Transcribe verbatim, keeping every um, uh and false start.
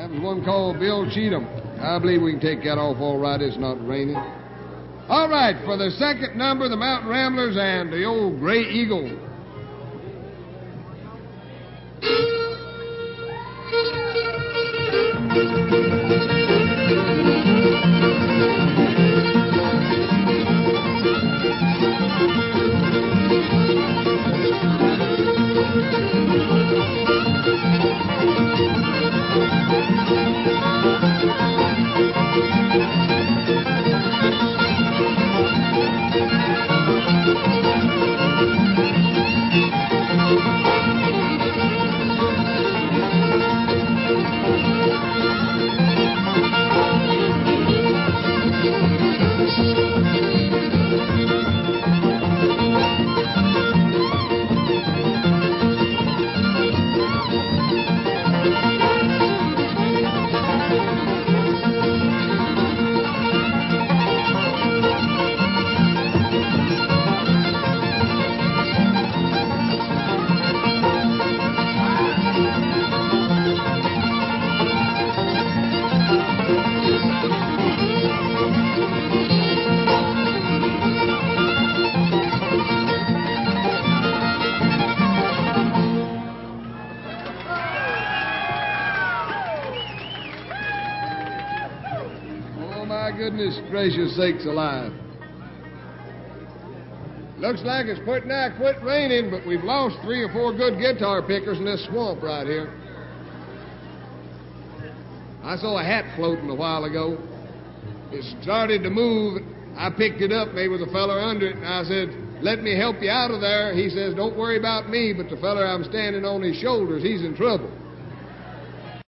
That was one called Bill Cheatham. I believe we can take that off all right. It's not raining. All right, for the second number, the Mountain Ramblers and the old Gray Eagle. Goodness gracious sakes alive. Looks like it's pretty nigh quit raining, but we've lost three or four good guitar pickers in this swamp right here. I saw a hat floating a while ago. It started to move. I picked it up. There was a feller under it, and I said, "Let me help you out of there." He says, "Don't worry about me, but the feller I'm standing on his shoulders, he's in trouble."